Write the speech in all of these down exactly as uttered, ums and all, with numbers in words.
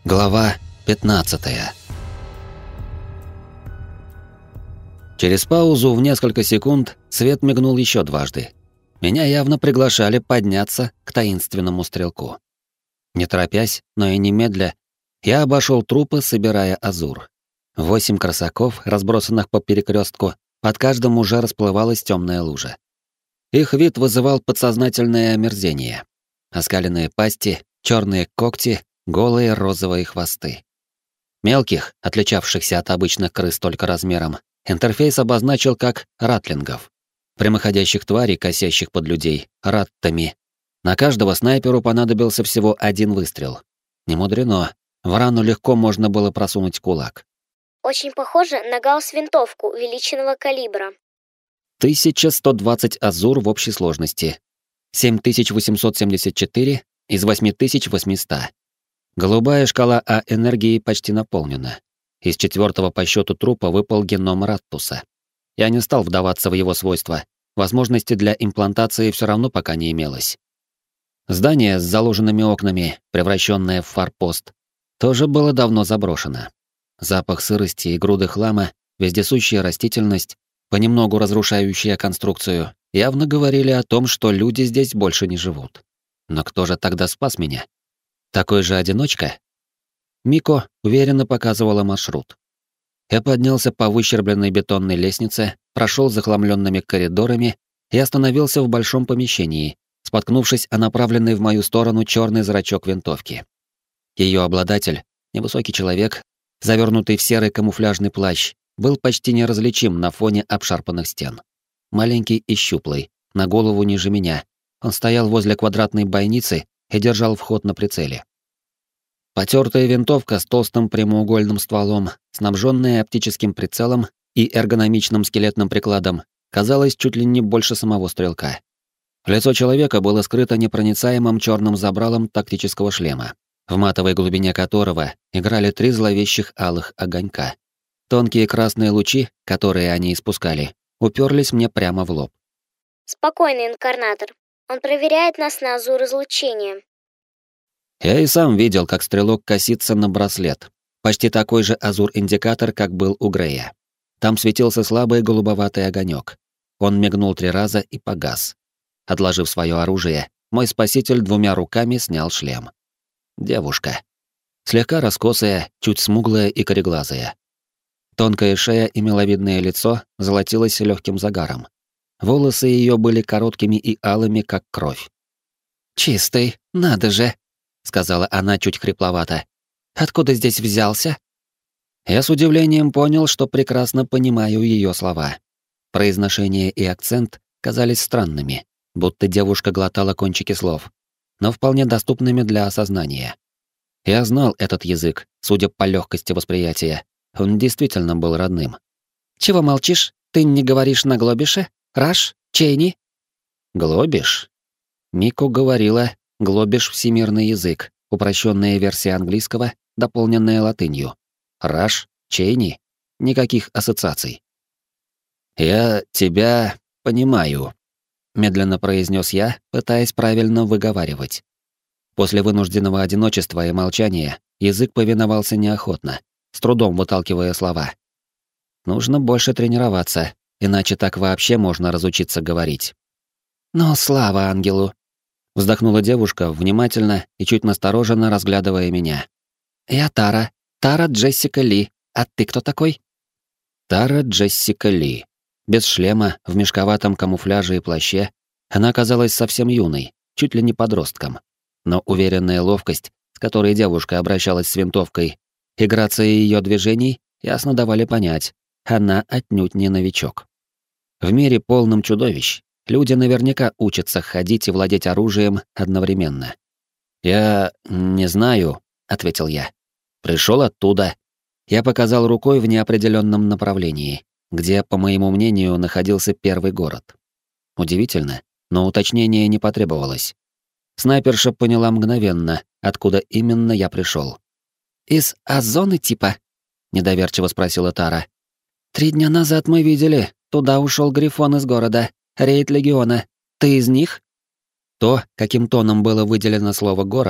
Глава пятнадцатая. Через паузу в несколько секунд свет мигнул еще дважды. Меня явно приглашали подняться к таинственному стрелку. Не торопясь, но и немедля, я обошел трупы, собирая азур. Восемь красаков, разбросанных по перекрестку, под каждым уже расплывалась темная лужа. Их вид вызывал подсознательное омерзение. Оскаленные пасти, черные когти, голые розовые хвосты. Мелких, отличавшихся от обычных крыс только размером, интерфейс обозначил как ратлингов. Прямоходящих тварей, косящих под людей, раттами. На каждого снайперу понадобился всего один выстрел. Немудрено, в рану легко можно было просунуть кулак. Очень похоже на гаусс-винтовку увеличенного калибра. тысяча сто двадцать азур в общей сложности. семь тысяч восемьсот семьдесят четыре из восемь тысяч восемьсот. Голубая шкала А энергии почти наполнена. Из четвертого по счету трупа выпал геном Раттуса. Я не стал вдаваться в его свойства. Возможности для имплантации все равно пока не имелось. Здание с заложенными окнами, превращенное в форпост, тоже было давно заброшено. Запах сырости и груды хлама, вездесущая растительность, понемногу разрушающая конструкцию, явно говорили о том, что люди здесь больше не живут. Но кто же тогда спас меня? Такой же одиночка? Мико уверенно показывала маршрут. Я поднялся по выщербленной бетонной лестнице, прошел захламленными коридорами и остановился в большом помещении, споткнувшись о направленный в мою сторону черный зрачок винтовки. Ее обладатель, невысокий человек, завернутый в серый камуфляжный плащ, был почти неразличим на фоне обшарпанных стен. Маленький и щуплый, на голову ниже меня, он стоял возле квадратной бойницы и держал вход на прицеле. Потертая винтовка с толстым прямоугольным стволом, снабженная оптическим прицелом и эргономичным скелетным прикладом, казалась чуть ли не больше самого стрелка. Лицо человека было скрыто непроницаемым черным забралом тактического шлема, в матовой глубине которого играли три зловещих алых огонька. Тонкие красные лучи, которые они испускали, уперлись мне прямо в лоб. Спокойный инкарнатор. Он проверяет нас на азур-излучение. Я и сам видел, как стрелок косится на браслет. Почти такой же азур-индикатор, как был у Грея. Там светился слабый голубоватый огонек. Он мигнул три раза и погас. Отложив свое оружие, мой спаситель двумя руками снял шлем. Девушка. Слегка раскосая, чуть смуглая и кореглазая. Тонкая шея и миловидное лицо золотилось легким загаром. Волосы ее были короткими и алыми, как кровь. «Чистый, надо же!» — сказала она чуть хрипловато. «Откуда здесь взялся?» Я с удивлением понял, что прекрасно понимаю ее слова. Произношение и акцент казались странными, будто девушка глотала кончики слов, но вполне доступными для осознания. Я знал этот язык, судя по легкости восприятия. Он действительно был родным. «Чего молчишь? Ты не говоришь на глобише? Раш? Чейни?» «Глобиш?» Мико говорила «глобиш» — всемирный язык, упрощенная версия английского, дополненная латынью. «Раш? Чейни?» Никаких ассоциаций. «Я тебя понимаю», — медленно произнес я, пытаясь правильно выговаривать. После вынужденного одиночества и молчания язык повиновался неохотно, с трудом выталкивая слова. Нужно больше тренироваться, иначе так вообще можно разучиться говорить. «Но слава ангелу!» — вздохнула девушка, внимательно и чуть настороженно разглядывая меня. «Я Тара, Тара Джессика Ли. А ты кто такой?» Тара Джессика Ли. Без шлема, в мешковатом камуфляже и плаще, она казалась совсем юной, чуть ли не подростком. Но уверенная ловкость, с которой девушка обращалась с винтовкой, и грация ее движений ясно давали понять, она отнюдь не новичок. В мире полном чудовищ люди наверняка учатся ходить и владеть оружием одновременно. «Я не знаю», — ответил я. «Пришел оттуда». Я показал рукой в неопределенном направлении, где, по моему мнению, находился первый город. Удивительно, но уточнения не потребовалось. Снайперша поняла мгновенно, откуда именно я пришел. «Из А-зоны типа?» — недоверчиво спросила Тара. «Три дня назад мы видели, туда ушел Грифон из города, рейд Легиона. Ты из них?» То, каким тоном было выделено слово «город»,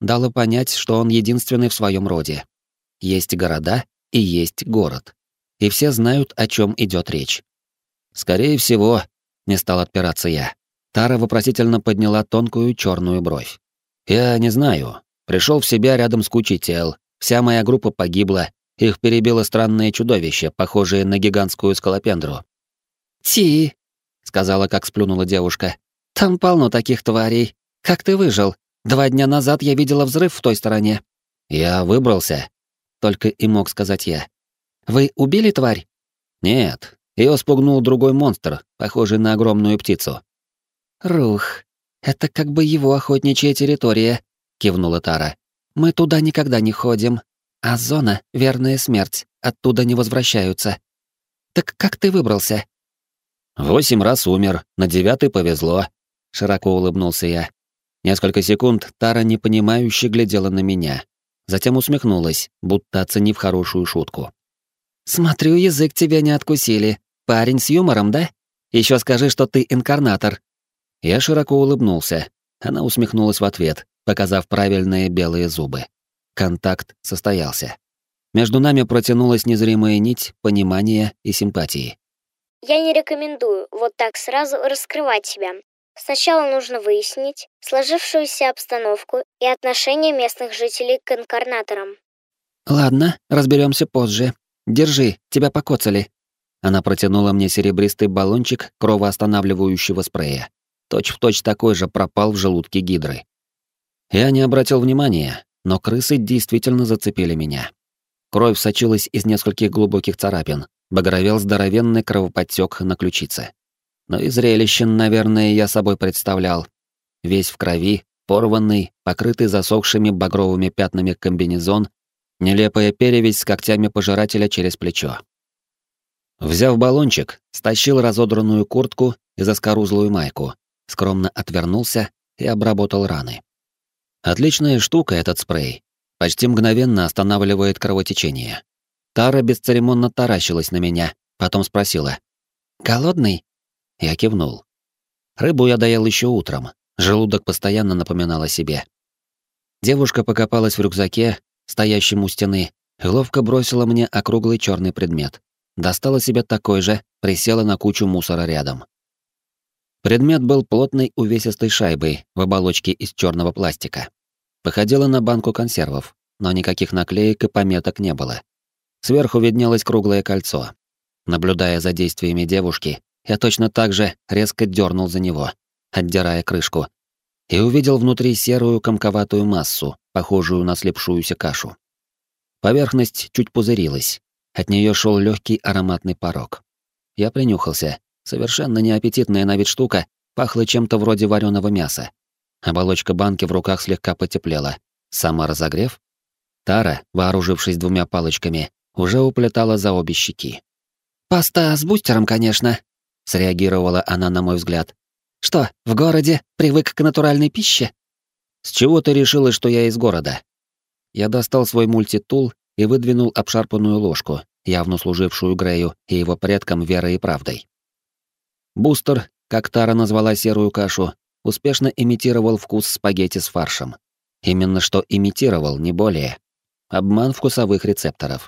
дало понять, что он единственный в своем роде. Есть города и есть город. И все знают, о чем идет речь. Скорее всего, не стал отпираться я. Тара вопросительно подняла тонкую черную бровь. Я не знаю. Пришел в себя рядом с кучей тел. Вся моя группа погибла. Их перебило странное чудовище, похожее на гигантскую скалопендру. «Ти», — сказала, как сплюнула девушка. «Там полно таких тварей. Как ты выжил? Два дня назад я видела взрыв в той стороне». «Я выбрался», — только и мог сказать я. «Вы убили тварь?» «Нет, ее спугнул другой монстр, похожий на огромную птицу». «Рух, это как бы его охотничья территория», — кивнула Тара. «Мы туда никогда не ходим. А зона — верная смерть, оттуда не возвращаются. Так как ты выбрался?» «Восемь раз умер, на девятый повезло», — широко улыбнулся я. Несколько секунд Тара непонимающе глядела на меня. Затем усмехнулась, будто оценив хорошую шутку. «Смотрю, язык тебя не откусили. Парень с юмором, да? Еще скажи, что ты инкарнатор». Я широко улыбнулся. Она усмехнулась в ответ, показав правильные белые зубы. Контакт состоялся. Между нами протянулась незримая нить понимания и симпатии. Я не рекомендую вот так сразу раскрывать себя. Сначала нужно выяснить сложившуюся обстановку и отношение местных жителей к инкарнаторам. «Ладно, разберемся позже. Держи, тебя покоцали». Она протянула мне серебристый баллончик кровоостанавливающего спрея. Точь-в-точь такой же пропал в желудке гидры. Я не обратил внимания, но крысы действительно зацепили меня. Кровь сочилась из нескольких глубоких царапин, багровел здоровенный кровоподтек на ключице. Но и зрелище, наверное, я собой представлял. Весь в крови, порванный, покрытый засохшими багровыми пятнами комбинезон, нелепая перевязь с когтями пожирателя через плечо. Взяв баллончик, стащил разодранную куртку и заскорузлую майку, скромно отвернулся и обработал раны. Отличная штука этот спрей. Почти мгновенно останавливает кровотечение. Тара бесцеремонно таращилась на меня, потом спросила: «Голодный?» Я кивнул. Рыбу я доел еще утром, желудок постоянно напоминал о себе. Девушка покопалась в рюкзаке, стоящем у стены, и ловко бросила мне округлый черный предмет. Достала себе такой же, присела на кучу мусора рядом. Предмет был плотной увесистой шайбой в оболочке из черного пластика. Походила на банку консервов, но никаких наклеек и пометок не было. Сверху виднелось круглое кольцо. Наблюдая за действиями девушки, я точно так же резко дернул за него, отдирая крышку, и увидел внутри серую комковатую массу, похожую на слипшуюся кашу. Поверхность чуть пузырилась, от нее шел легкий ароматный порог. Я принюхался. Совершенно неаппетитная на вид штука, пахла чем-то вроде вареного мяса. Оболочка банки в руках слегка потеплела. Саморазогрев? Тара, вооружившись двумя палочками, уже уплетала за обе щеки. «Паста с бустером, конечно», — среагировала она на мой взгляд. «Что, в городе привык к натуральной пище?» «С чего ты решила, что я из города?» Я достал свой мультитул и выдвинул обшарпанную ложку, явно служившую Грею и его предкам верой и правдой. Бустер, как Тара назвала серую кашу, успешно имитировал вкус спагетти с фаршем. Именно что имитировал, не более. Обман вкусовых рецепторов.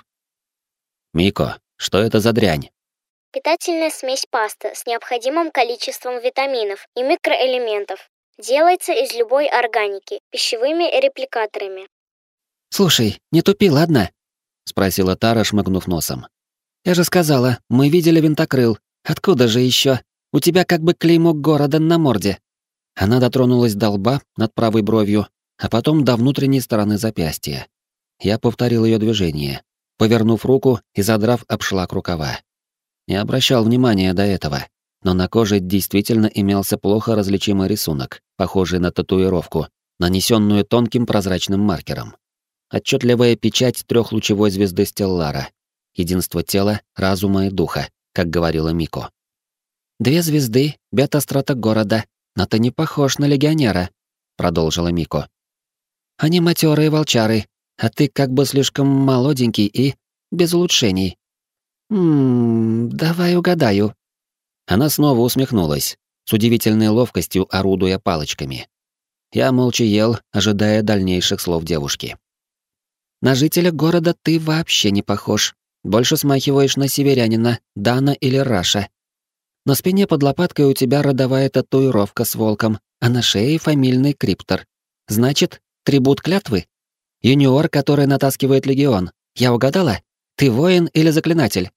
«Мико, что это за дрянь?» Питательная смесь пасты с необходимым количеством витаминов и микроэлементов. Делается из любой органики, пищевыми репликаторами. «Слушай, не тупи, ладно?» — спросила Тара, шмыгнув носом. «Я же сказала, мы видели винтокрыл. Откуда же еще? У тебя как бы клеймо города на морде». Она дотронулась до лба над правой бровью, а потом до внутренней стороны запястья. Я повторил ее движение, повернув руку и задрав обшлаг рукава. Не обращал внимания до этого, но на коже действительно имелся плохо различимый рисунок, похожий на татуировку, нанесенную тонким прозрачным маркером. Отчетливая печать трехлучевой звезды Стеллара. Единство тела, разума и духа, как говорила Мико. «Две звезды, бета-страта города, но ты не похож на легионера», — продолжила Мико. «Они матерые волчары, а ты как бы слишком молоденький и без улучшений. Ммм, давай угадаю». Она снова усмехнулась, с удивительной ловкостью орудуя палочками. Я молча ел, ожидая дальнейших слов девушки. На жителя города ты вообще не похож. Больше смахиваешь на северянина, Дана или Раша. На спине под лопаткой у тебя родовая татуировка с волком, а на шее фамильный криптор. Значит, трибут клятвы? Юниор, который натаскивает легион. Я угадала? Ты воин или заклинатель?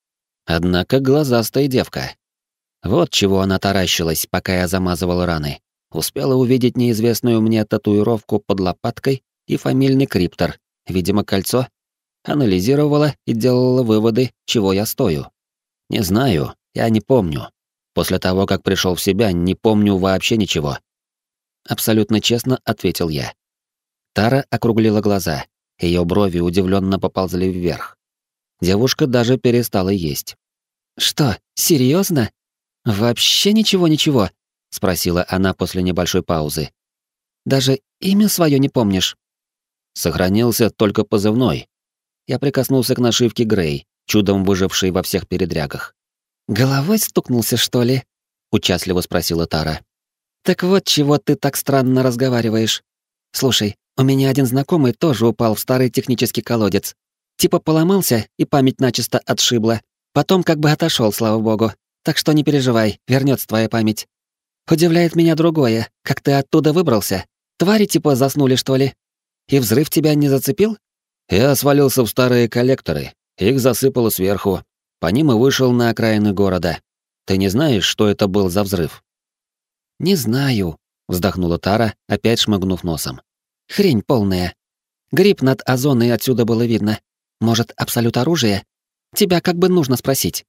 Однако глазастая девка. Вот чего она таращилась, пока я замазывал раны. Успела увидеть неизвестную мне татуировку под лопаткой и фамильный криптор, видимо, кольцо. Анализировала и делала выводы, чего я стою. Не знаю, я не помню. После того, как пришел в себя, не помню вообще ничего. Абсолютно честно ответил я. Тара округлила глаза, ее брови удивленно поползли вверх. Девушка даже перестала есть. Что, серьезно? Вообще ничего-ничего? Спросила она после небольшой паузы. Даже имя свое не помнишь? Сохранился только позывной. Я прикоснулся к нашивке Грей, чудом выжившей во всех передрягах. «Головой стукнулся, что ли?» — участливо спросила Тара. «Так вот чего ты так странно разговариваешь. Слушай, у меня один знакомый тоже упал в старый технический колодец. Типа поломался и память начисто отшибла. Потом как бы отошел, слава богу. Так что не переживай, вернется твоя память. Удивляет меня другое, как ты оттуда выбрался. Твари типа заснули, что ли? И взрыв тебя не зацепил?» Я свалился в старые коллекторы, их засыпало сверху. По ним и вышел на окраины города. Ты не знаешь, что это был за взрыв? «Не знаю», — вздохнула Тара, опять шмыгнув носом. «Хрень полная. Гриб над озоной отсюда было видно. Может, абсолют оружия? Тебя как бы нужно спросить».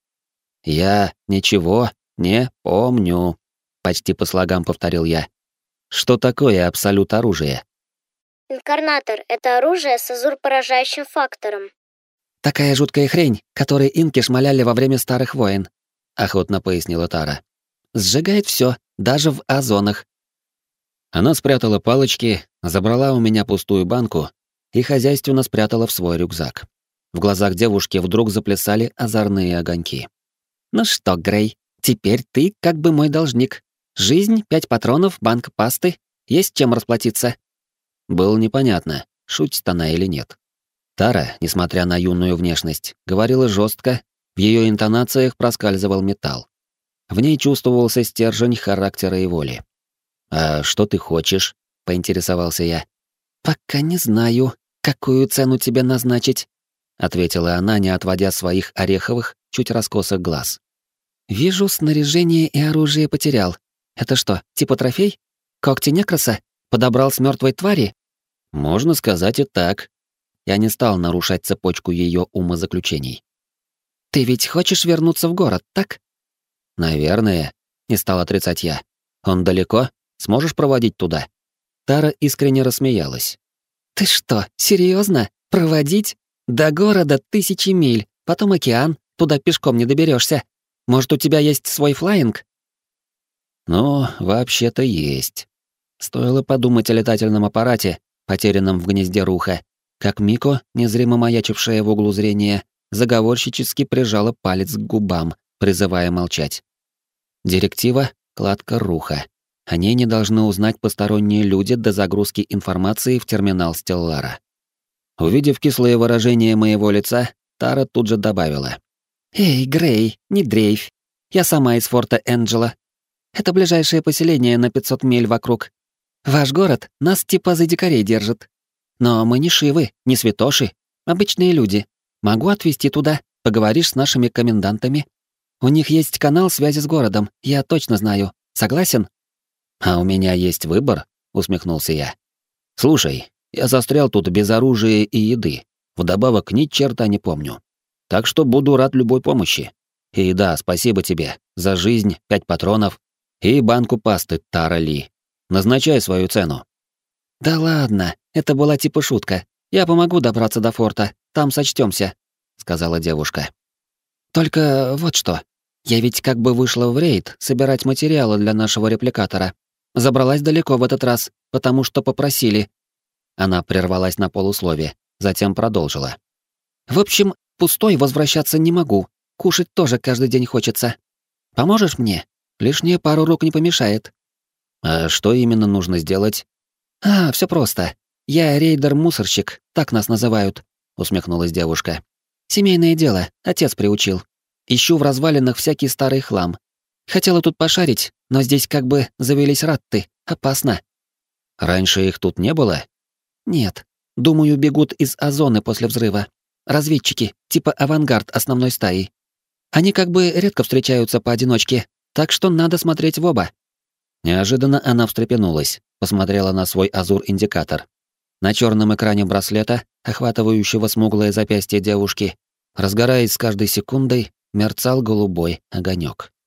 «Я ничего не помню», — почти по слогам повторил я. «Что такое абсолют оружия?» Инкарнатор — это оружие с азур-поражающим фактором. «Такая жуткая хрень, которой инки шмаляли во время старых войн», — охотно пояснила Тара. «Сжигает все, даже в озонах». Она спрятала палочки, забрала у меня пустую банку и хозяйственно спрятала в свой рюкзак. В глазах девушки вдруг заплясали озорные огоньки. «Ну что, Грей, теперь ты как бы мой должник. Жизнь, пять патронов, банк пасты. Есть чем расплатиться». Было непонятно, шутит она или нет. Тара, несмотря на юную внешность, говорила жестко, в ее интонациях проскальзывал металл. В ней чувствовался стержень характера и воли. «А что ты хочешь?» — поинтересовался я. «Пока не знаю, какую цену тебе назначить», — ответила она, не отводя своих ореховых, чуть раскосых глаз. «Вижу, снаряжение и оружие потерял. Это что, типа трофей? Когти некраса? Подобрал с мертвой твари?» «Можно сказать и так». Я не стал нарушать цепочку ее умозаключений. «Ты ведь хочешь вернуться в город, так?» «Наверное», — не стал отрицать я. «Он далеко? Сможешь проводить туда?» Тара искренне рассмеялась. «Ты что, серьезно? Проводить? До города тысячи миль, потом океан, туда пешком не доберешься. Может, у тебя есть свой флаинг?» «Ну, вообще-то есть». Стоило подумать о летательном аппарате, потерянном в гнезде руха, как Мико, незримо маячившая в углу зрения, заговорщически прижала палец к губам, призывая молчать. Директива — кладка руха. О ней не должны узнать посторонние люди до загрузки информации в терминал Стеллара. Увидев кислое выражение моего лица, Тара тут же добавила. «Эй, Грей, не дрейфь. Я сама из форта Энджела. Это ближайшее поселение на пятьсот миль вокруг. Ваш город нас типа за дикарей держит. Но мы не шивы, не святоши, обычные люди. Могу отвезти туда, поговоришь с нашими комендантами. У них есть канал связи с городом, я точно знаю. Согласен?» «А у меня есть выбор», — усмехнулся я. «Слушай, я застрял тут без оружия и еды. Вдобавок ни черта не помню. Так что буду рад любой помощи. И да, спасибо тебе за жизнь, пять патронов и банку пасты Тара Ли. Назначай свою цену». «Да ладно, это была типа шутка. Я помогу добраться до форта, там сочтёмся», — сказала девушка. «Только вот что. Я ведь как бы вышла в рейд собирать материалы для нашего репликатора. Забралась далеко в этот раз, потому что попросили». Она прервалась на полуслове, затем продолжила. «В общем, пустой возвращаться не могу. Кушать тоже каждый день хочется. Поможешь мне? Лишняя пару рук не помешает». «А что именно нужно сделать?» А, все просто. Я рейдер-мусорщик, так нас называют, усмехнулась девушка. Семейное дело, отец приучил. Ищу в развалинах всякий старый хлам. Хотела тут пошарить, но здесь как бы завелись ратты. Опасно. Раньше их тут не было? Нет. Думаю, бегут из Озоны после взрыва. Разведчики, типа авангард основной стаи. Они как бы редко встречаются поодиночке, так что надо смотреть в оба. Неожиданно она встрепенулась, посмотрела на свой азур-индикатор. На черном экране браслета, охватывающего смуглое запястье девушки, разгораясь с каждой секундой, мерцал голубой огонек.